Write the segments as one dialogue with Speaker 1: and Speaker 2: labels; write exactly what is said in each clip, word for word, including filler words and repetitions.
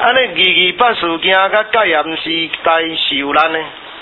Speaker 1: 安尼二二八事件甲戒严时代受难的，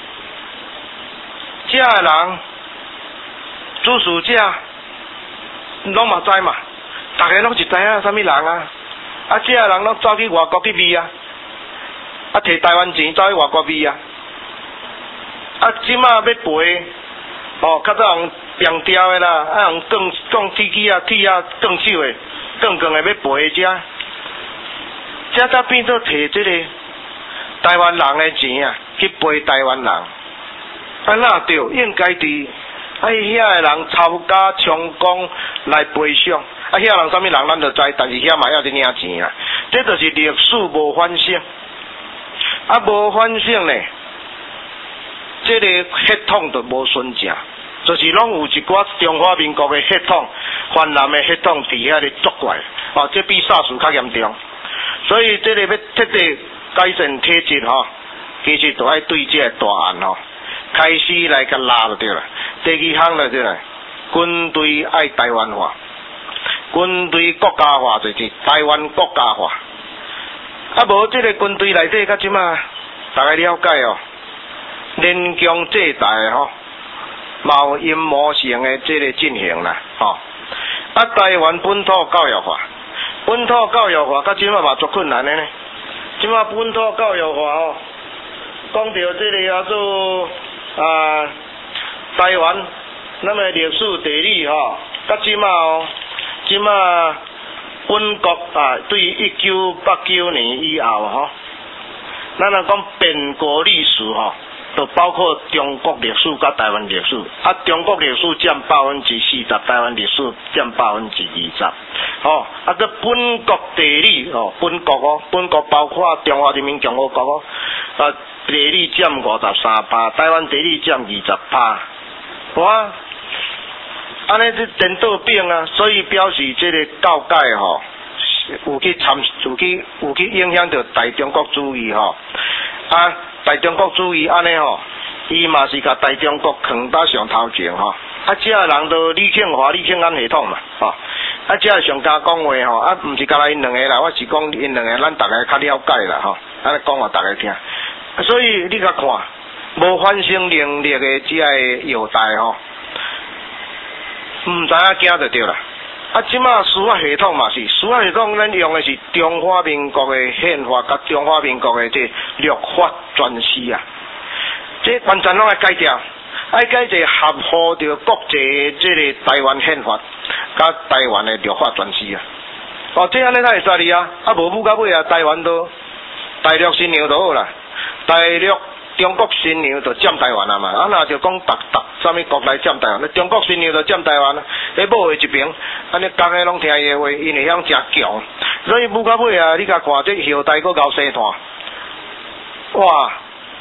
Speaker 1: 这个人主事者拢嘛知嘛，大家拢是知影啥物人啊？啊，这个人拢走去外国去秘啊，啊，摕台湾钱走去外国秘啊，啊，即马要赔，哦，较早人变调的啦，啊，人讲讲铁器啊、铁啊、讲手的、讲讲的要赔遮。这才变做摕这个台湾人的钱啊，去赔台湾人，啊那对，应该伫啊遐个人抄家充公来赔偿，啊遐人啥物人咱就知，但是遐嘛要伫领钱啊，这就是历史无反省，啊无反省呢，这个血统就无顺正，就是拢有一寡中华民国的血统、泛蓝的血统伫遐咧作怪，哦，这比SARS较严重。所以这个要彻底改善体制吼，其实就爱对这个大案吼开始来甲拉就对啦。第二项就对啦，军队爱台湾化，军队国家化就是台湾国家化。啊无这个军队内底甲即马大家了解哦，联强制台吼，嘛有阴谋性的这个进行啦吼。啊台湾本土教育化。本土教育化，到即马嘛足困难的呢。即马本土教育化吼，讲到这个叫做啊台湾，那么历史地理吼，到即马哦，即马本国啊对一九八九年以后吼，咱若讲变国历史吼，就包括中国历史甲台湾历史，啊中国历史占百分之四十，台湾历史占百分之二十。哦，啊，个本国地理哦，本国哦，本国包括中华人民共和国哦，啊，地理占五十三趴，台湾地理占二十趴，哇，安尼是颠倒变啊，所以表示这个教改吼、哦，有去参，有去有去影响到大中国主义吼、哦，啊，大中国主义安尼吼，伊嘛是甲大中国扛到上头前吼、哦，啊，这个人都李庆华、李庆安系统嘛，吼、哦。啊，这上加讲话吼，啊，毋是干那因两个啦，我是讲因两个，咱大家较了解啦吼，安尼讲话大家听。所以你甲看，无反省能力的这个优待吼，毋知影惊就对啦。啊，即马司法系统嘛是，司法系统咱用的是中华民国的宪法甲中华民国的这律法全书啊，这完全拢要改掉。爱改一个合乎着国际这个台湾宪法，甲台湾的律法全书啊。哦，这安尼才会使哩啊！啊，无母到尾啊，台湾都大陆新娘就好啦，大陆中国新娘就占台湾啊嘛。啊，那就讲逐逐啥物国来占台湾，中国新娘就占台湾啊。你某的一边，安尼讲个拢听伊的话，因会晓真强。所以母到尾啊，你甲看这后代佫搞生团，哇！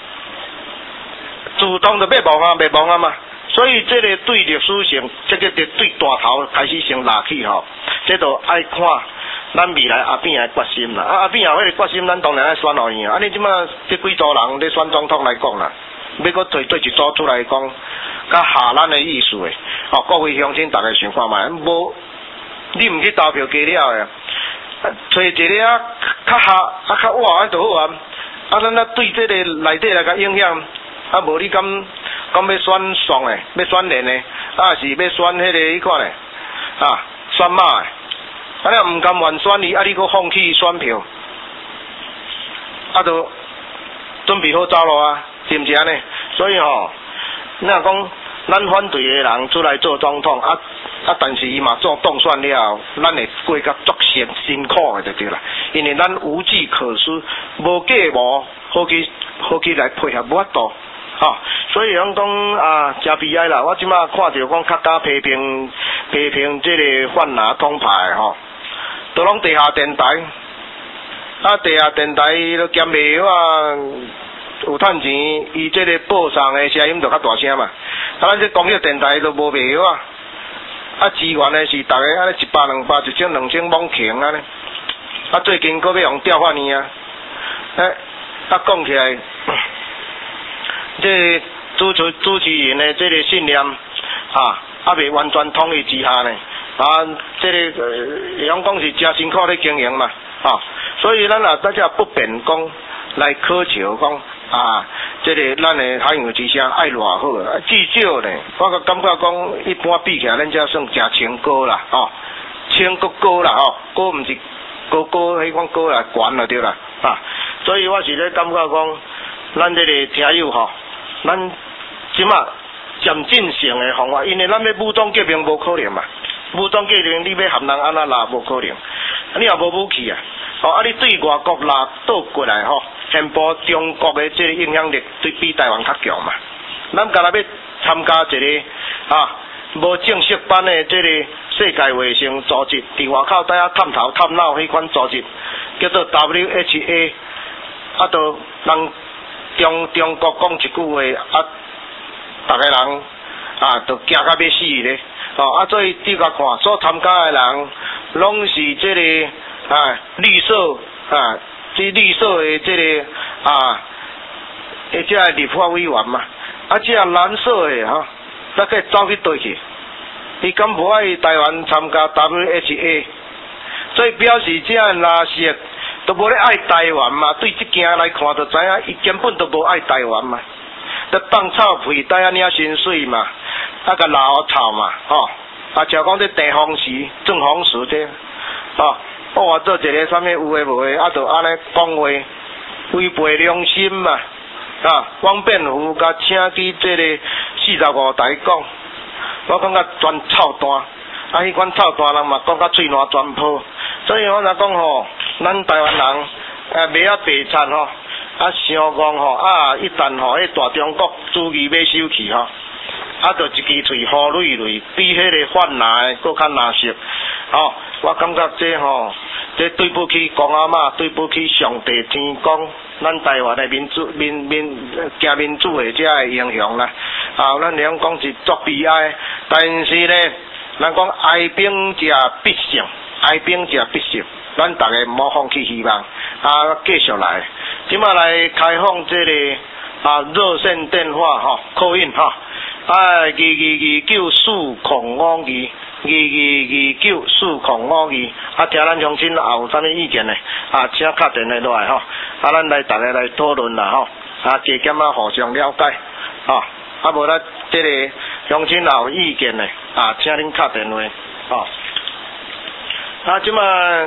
Speaker 1: 自动就灭亡啊，灭亡啊嘛，所以这个对历史性，这个对大头开始先拉起吼，这就爱看咱未来阿扁的决心啦。啊，阿扁后迄个决心，咱当然爱选互伊啊。安尼即马这几组人咧选总统来讲啦，要搁推对一组出来讲，较下咱的意思的，哦，各位乡亲大家想看觅，无你毋去投票加了的，找一个啊较下啊较晚安就好啊。啊，咱啊对这个内底来甲影响。啊，无你敢敢要选爽诶，要选连诶，啊是要选迄个迄款诶，啊选马诶，啊你毋甘愿选你，啊你搁放弃选票，啊就准备好走路啊，是毋是安尼？所以吼，你若讲咱反对诶人出来做总统，啊啊，但是伊嘛做当选了，咱会过甲足辛辛苦诶就对啦，因为咱无计可施，无计无好去好去来配合，无法度。哦，所以讲讲啊，真悲哀啦！我即马看到讲较加批评批评这个泛蓝统派吼，都拢地下电台，啊地下电台都兼袂啊有趁钱，伊这个报上的声音就较大声嘛，啊咱这公益电台都无袂啊，啊资源的是逐个安尼一百两百一千两千猛强安尼，啊最近搁要用调换呢啊，诶啊讲起来。这主持主持人的这个信念啊，还未完全统一之下呢，啊，这个呃，讲讲是真辛苦咧经营嘛， 啊，所以咱啊大家不便讲来苛求讲啊，这个咱的海洋之声爱偌好啊，至少呢，我个感觉讲一般比起来，咱才算诚清高啦，哦，清高高啦，哦，高毋是高高迄款高啦，悬就对啦，啊，所以我是咧感觉讲，咱这个听友吼，咱即马渐进性的方法，因为咱要武装革命无可能嘛。武装革命，你要含人安那拉无可能，你也无武器啊！哦，啊，你对外国拉倒过来吼，宣布中国的这个影响力对比台湾较强嘛。咱干那要参加一个啊无正式版的这个世界卫生组织，伫外口大家探头探脑迄款组织，叫做 W H A， 啊，都人中中国讲一句话，啊，逐个人啊都惊甲要死咧。哦，啊，所以你甲看，所参加的人，拢是这个啊绿色啊，这绿色的这个啊，而且立法委员嘛，啊，这蓝色的哈，大概走去倒去，伊敢无爱台湾参加 W H A， 所以表示这样垃圾都无咧爱台湾嘛，对这件来看就知影，伊根本都无爱台湾嘛，得放臭屁，带啊领薪水嘛。啊，甲老臭嘛，吼、哦，啊，就讲这地方时、正方时这，吼、哦，我做一个啥物有诶无诶，啊，就安尼讲话违背良心嘛，啊，汪辩湖甲请去这个四十五台讲，我感觉全臭蛋，啊，迄款臭蛋人嘛讲甲嘴烂全破，所以我若讲吼，咱台湾人啊，袂啊白惨吼，啊，想讲吼，啊，一旦吼，迄大中国主义要收去吼。啊，就一支喙呼累累，比迄个泛蓝搁较难食。哦，我感觉这吼、哦，这对不起公阿嬷，对不起上帝天公，咱台湾的民主民民行民主的这个英雄啦。啊，咱俩讲是作悲哀，但是呢，咱讲哀兵者必胜，哀兵者必胜，咱大家莫放弃希望，啊，继续来，即马来开放这个啊热线电话哈 ，call in 哈。啊，二二二九四零五二，二二二九四零五二，啊，听咱乡亲也有啥物意见呢？啊，请敲电话落来吼，啊，咱来大家来讨论啦吼，啊，加减啊互相了解，吼、啊，啊无咱这个乡亲也有意见呢，啊，请恁敲电话，吼、啊，啊，即马，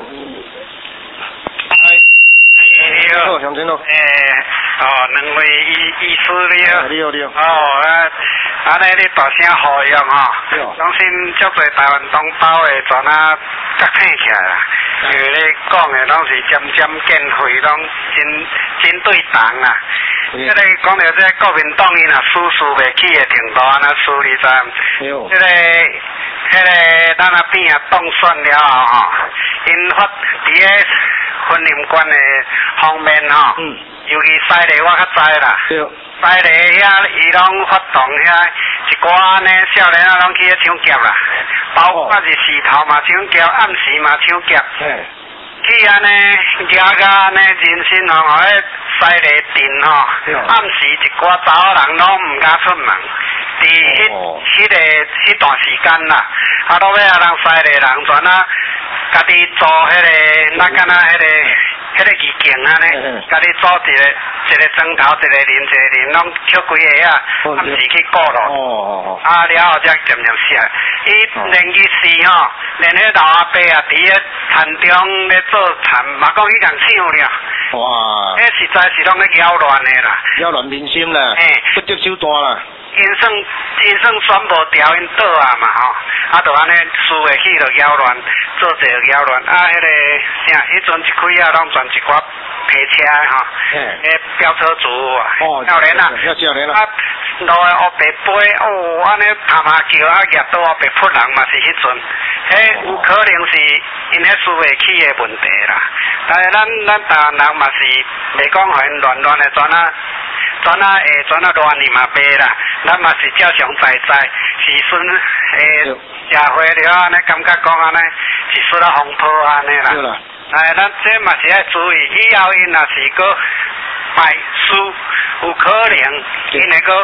Speaker 1: 你好，乡亲好，
Speaker 2: 诶，哦，两位医医师你好，
Speaker 1: 你好你好，
Speaker 2: 哦，啊。安尼你大声呼吁吼，相信足侪台湾同胞的全啊觉醒起来啦。因为你讲的拢是渐渐见血，拢真真对重啦。即个讲到这国民党因若输输袂起的程度，安那输你知？即个迄个咱啊边啊当选了后吼，因发伫个婚姻观的方面吼，嗯、尤其西里我较知啦。西里遐伊拢发动遐一寡安尼少年啊，拢去遐抢劫啦，包括是时头嘛抢劫，暗时嘛抢劫。去安尼夹甲安尼人心吼，迄西里镇吼，暗时一寡查某人拢毋敢出门。伫迄迄个迄段时间啦，啊，落尾啊，人西里人全啊，家己做迄个，咱敢若迄个。迄个意见啊呢，家己组一个一个砖头，一个人一个人，拢捡几个啊，暗时去顾咯。啊了后才渐渐写。伊连伊是吼，连迄老阿伯啊，伫迄田中咧做田，嘛讲去共抢了。哇！迄实在是拢咧扰乱的啦。
Speaker 1: 扰乱民心啦。诶，不接手段啦。
Speaker 2: 因算因算宣布调因倒啊嘛吼，啊就安尼输下去就扰乱，做者扰乱，啊迄、那个啥，迄阵一开啊，拢全一寡皮车吼，迄飙车族啊，少年啊，
Speaker 1: 少年
Speaker 2: 啊，路的黑白飞，哦，安尼拍拍叫啊，夹到黑白扑人嘛是迄阵，迄有可能是因迄输下去的问题啦，但是咱咱台湾人嘛是袂讲互因乱乱的转啊。转啊诶，转啊乱去嘛袂啦，咱嘛是照常在在，时阵诶社会了安尼感觉讲安尼是说啊风波安尼啦。哎，咱这嘛是要注意，以后因若是个败输，有可能因会个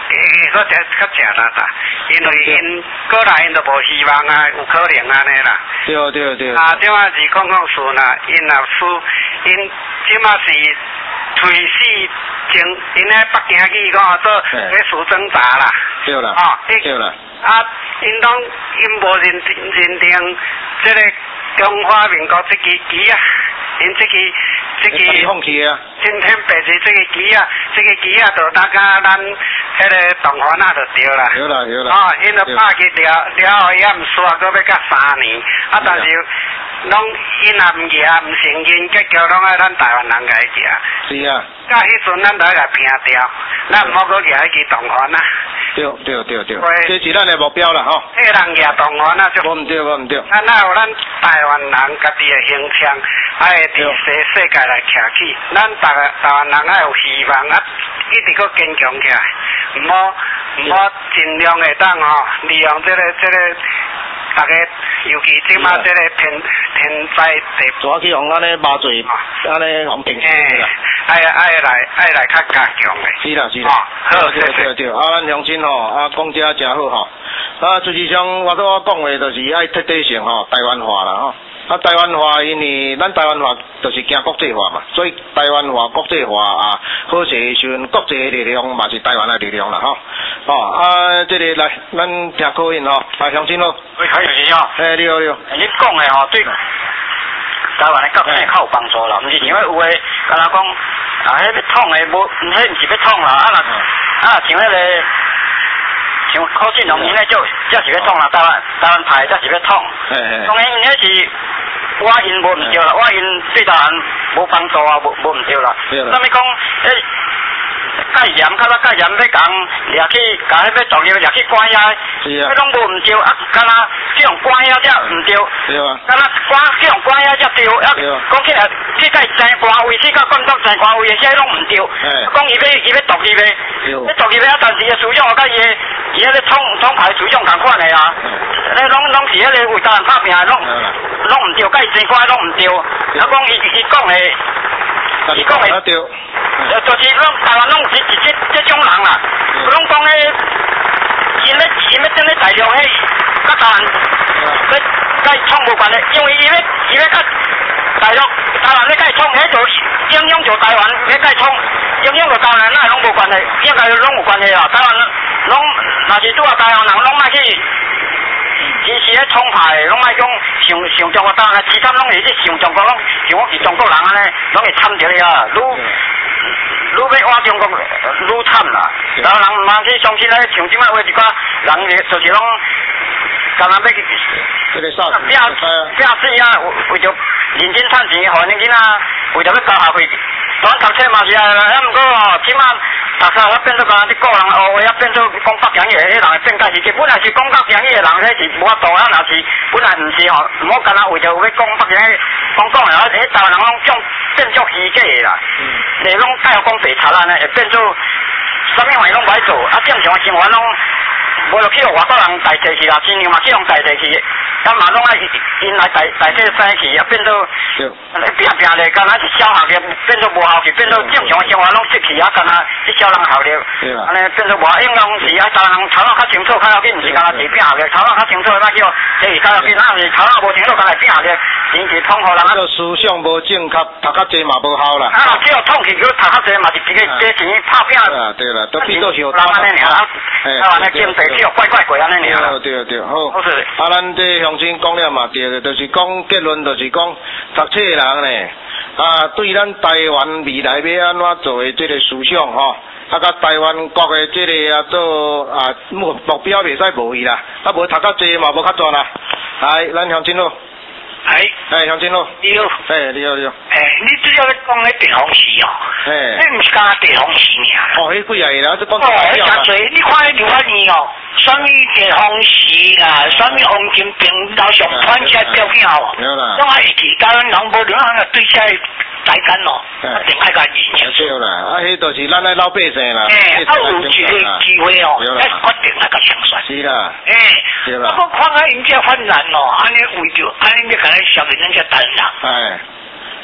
Speaker 2: 会说食较食力啦，因为因过来因都无希望啊，有可能安尼啦。
Speaker 1: 对对对。
Speaker 2: 啊，即马是讲讲顺啦，因若输，因即马是推死前，因咧北京去讲做咧输挣扎啦。
Speaker 1: 对啦。
Speaker 2: 哦，
Speaker 1: 对啦。
Speaker 2: 啊，因拢因无认认定即个中华民国这支旗啊，因这支这支
Speaker 1: 放弃啊！
Speaker 2: 今天白是这个旗啊，这个旗啊，就大家咱迄个同款啊，就对啦。
Speaker 1: 对啦对啦。
Speaker 2: 哦，因就拍去了了后也毋煞，搁要甲三年，啊，但是拢因也毋举毋承认，结果拢爱咱台湾人家举。
Speaker 1: 是啊。
Speaker 2: 到迄阵咱就爱甲拼掉，咱毋好搁举迄支同款啊。
Speaker 1: 对对对对，这是咱的目标啦吼。
Speaker 2: 迄人举同款啊，就
Speaker 1: 无毋对，无毋对。
Speaker 2: 咱哪有咱台湾人家己的形象，爱伫世世界来徛起，咱大个台湾人爱有希望啊，一直搁坚强起来，毋好毋好尽量会当吼，利用这个这个，大家尤其即马这个天天灾地，
Speaker 1: 主去用咱的麻醉，安尼用平时啦。
Speaker 2: 爱爱来爱来较加强的。
Speaker 1: 是啦是啦。好对对对，啊咱乡亲吼，啊讲遮真好吼，啊实际上我所讲的就是爱彻底性吼台湾化啦吼。啊，台湾化，因为咱台湾化就是行国际化嘛，所以台湾化、国际化啊，好势的时阵，国际的力量嘛是台湾的力量啦，吼。哦，啊，这个来，咱听口音吼，啊，乡亲咯。
Speaker 2: 喂，可以哦。
Speaker 1: 哎，你好你好。
Speaker 2: 你讲的吼，对台湾的革命较有帮助啦，毋是像迄有诶，敢若讲啊，迄要统的无，迄毋是要统啦，啊若啊像迄个。像柯信荣因咧，就才是要统啦，台湾台湾派才是要统。当然，因迄是我因无毋对啦，我因对台湾无帮助啊，无无毋对啦。啥物讲？诶，戒严，较早戒严要讲掠去，甲迄要作业掠去关押，迄拢无毋对，啊，敢若去用关押才毋对。对啊。敢若关去用关押才对，啊，讲起来去甲伊争官位，去甲官党争官位，些拢毋对。讲伊要伊要独立诶，要独立诶，啊，但是伊思想我甲伊诶。伊迄个统统派思想共款的啊，咧拢拢是迄个为台湾打拼，拢拢毋对，甲伊争官拢毋对。啊，讲伊伊讲的，伊讲的，对，就是拢台湾拢是是这这种人啦。拢讲咧，因咧因咧真咧大陆迄，甲台湾，咧甲伊创无关的，因为伊咧伊咧甲大陆台湾咧甲伊创，迄就影响着台湾咧甲伊创，影响着台湾那拢无关系，应该拢有关系啦，台湾。拢若是拄啊台湾人，拢莫去支持咧统派，拢莫讲想想中国台湾，其他拢是去想中国，拢像我是中国人安尼，拢会惨着咧啊！愈愈要换中国，愈惨啦！台湾人嘛去相信咧，像即摆话一寡人就是拢，干那要去拼拼死啊！为着认真趁钱，互恁囡仔为着要交学费，咱读册嘛是啊，啊毋过哦，即摆。读册啊变做讲啲个人学话啊变做讲北京语，迄人会变介是，本来是讲北京语的人，迄是无法度啊，若是本来毋是吼，毋好干那为着要讲北京语，讲讲的啊，迄台湾人拢种变做虚假的啦，你拢介讲白贼啊呢，会变做啥物话拢歹做，啊正常的生活拢无就去互外国人代替去啦，新娘嘛去互代替去，啊嘛拢爱因来代代替生去，啊变做拼拼咧，干那一小学嘅变做无效去，变做正常的生活拢失去啊，干那一小人效力，安尼变做无应当是啊，台湾人头脑较清楚，较要紧，毋是干那是拼嘅，头脑较清楚，那叫这是较要紧，那是头脑无清楚，干那拼嘅，真是通互人啊。
Speaker 1: 思想无正确，读较济嘛无效啦。
Speaker 2: 啊，只要统去，佮读较济嘛是一个这钱拍拼。啊，
Speaker 1: 对啦，都变做小
Speaker 2: 人安尼尔，台湾的经济只有怪怪怪安尼尔。
Speaker 1: 对对好。啊，咱这乡亲讲了嘛，对的，就是讲结论，就是讲读册人呢，啊，对咱台湾未来要安怎做的这个思想吼，啊，甲台湾国的这个啊做啊目目标袂使无去啦，啊，无读较济嘛无较赚啦。来，咱乡亲咯。
Speaker 2: 哎，
Speaker 1: 哎，乡亲咯。
Speaker 2: 你好。
Speaker 1: 哎，你好你好。
Speaker 2: 哎，你主要咧讲迄地方事哦。哎。你毋是讲地方事尔。哦，
Speaker 1: 迄几啊个啦，即讲。
Speaker 2: 哦，迄真侪，你看迄刘法年哦，啥物地方事啦，啥物黄金平楼上团车表现哦。有啦。拢爱去，台湾人无两个对车大干咯，一定爱甲认清楚。
Speaker 1: 啦，啊，迄就是咱诶老百姓啦。
Speaker 2: 哎，啊有一个机会哦，咱决定那个相选。
Speaker 1: 是啦。
Speaker 2: 哎。对啦。不过看下人家发展咯，安尼为着安尼要甲咱消灭咱遮单人。
Speaker 1: 哎。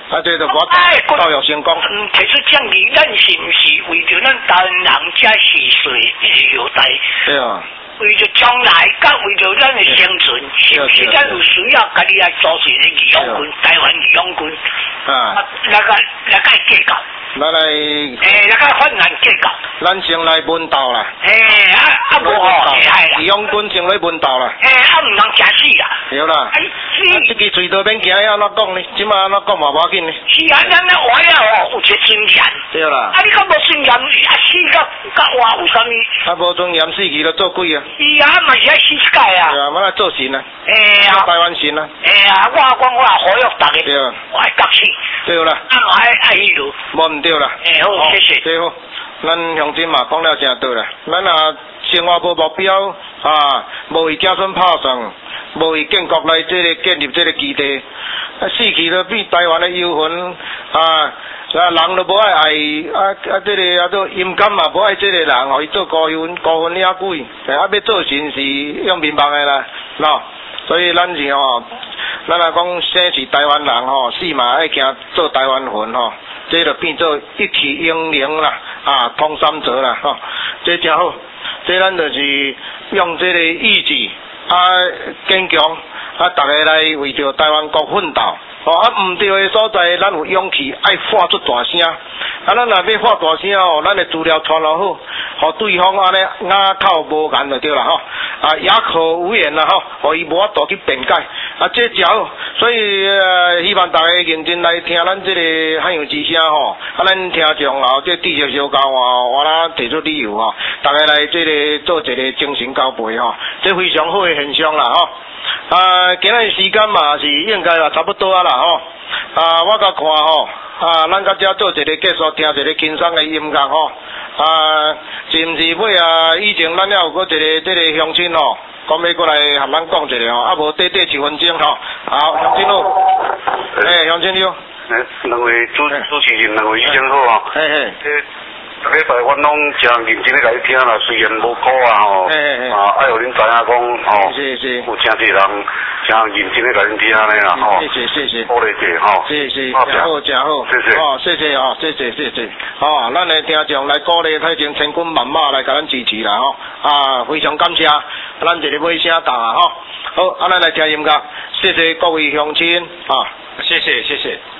Speaker 1: 啊，这就我教育成功。
Speaker 3: 嗯，提出建议，咱是毋是为着咱台湾人这是水一直留在？
Speaker 1: 对啊。
Speaker 3: 为着将来，甲为着咱的生存，是毋是咱有需要家己来组成一个义勇军，台湾义勇军？啊，来个来个计较。
Speaker 1: 来来。
Speaker 3: 诶，来个犯人计较。
Speaker 1: 咱先来问道啦。
Speaker 3: 诶，啊啊无哦，厉害啦。
Speaker 1: 义勇军先来问道啦。
Speaker 3: 诶，啊唔通假死啦。
Speaker 1: 对啦。哎，啊，这个嘴都免惊，安怎讲呢？即马安怎讲嘛无要紧呢？是
Speaker 3: 啊，咱咧活了哦，有一个尊严。对
Speaker 1: 啦。
Speaker 3: 啊，你讲无尊严，啊死甲甲活有啥物？
Speaker 1: 啊，无尊严死去就做鬼啊！
Speaker 3: 是啊，嘛是爱死一界啊！
Speaker 1: 对啊，我来做神啊！
Speaker 3: 哎啊，
Speaker 1: 台湾神啊！
Speaker 3: 哎啊，我讲我活跃大家，
Speaker 1: 对啊，
Speaker 3: 我爱角死。对
Speaker 1: 啦，
Speaker 3: 啊，我爱爱迄路。
Speaker 1: 无唔对啦。
Speaker 3: 哎好，谢谢。
Speaker 1: 对好，咱乡亲嘛讲了真对啦，咱啊生活无目标啊，无为子孙拍算，无为建国来这个建立这个基地，啊死去了变台湾的幽魂啊！啊，人都无爱爱啊啊！这个啊做阴间嘛，无爱这个人，互伊做孤魂孤魂野鬼，啊要做神是用面目的啦，喏。所以咱是吼，咱来讲生是台湾人吼，死嘛爱惊做台湾魂吼，这就变做一体英灵啦，啊通三泽啦吼，这真好。这咱就是用这个意志啊坚强啊，大家来为着台湾国奋斗。哦，啊，毋对的所在，咱有勇气爱喊出大声。啊，咱若要喊大声哦，咱的资料传落好，互对方安尼哑口无言就对啦吼。啊，哑口无言啦吼，互伊无法度去辩解。啊，这真好。所以呃，希望大家认真来听咱这个汉语之声吼。啊，咱听众后这知识小交换，我啦提出理由吼，大家来这个做一个精神交配吼，这非常好的现象啦吼。啊，今日时间嘛是应该啦，差不多啊啦吼。啊，我甲看吼，啊，咱甲遮做一个结束，听一个轻松的音乐吼。啊，是毋是尾啊？以前咱还有过一个这个乡亲吼，讲要过来和咱讲一个吼，啊无短短一分钟吼。好，乡亲好。诶，乡亲你好。
Speaker 2: 诶，两位主主持人，两位医生好啊。
Speaker 1: 嘿嘿。
Speaker 2: 逐礼拜阮拢真认真咧甲你听啦，虽然无苦啊吼，啊，爱互恁知影讲吼，
Speaker 1: 是是，
Speaker 2: 有真侪人真认真咧甲恁听咧啦吼，
Speaker 1: 谢谢谢谢，
Speaker 2: 鼓励者吼，
Speaker 1: 是是，真好真好，
Speaker 2: 谢谢，
Speaker 1: 哦谢谢哦，谢谢谢谢，哦，咱的听众来鼓励，他已经千军万马来甲咱支持啦吼，啊，非常感谢，咱一个尾声讲啊吼，好，啊，咱来听音乐，谢谢各位乡亲啊，
Speaker 4: 谢谢谢谢。